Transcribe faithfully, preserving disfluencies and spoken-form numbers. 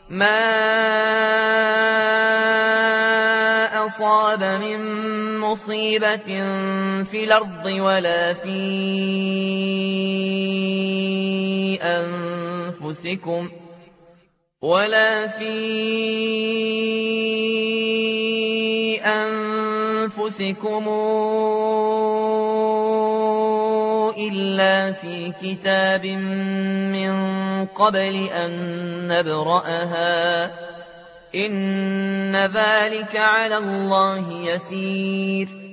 ما أصاب من مصيبة في الأرض ولا في أنفسكم ولا في أنفسكم إلا في كتاب من قبل أن نبرأها إن ذلك على الله يسير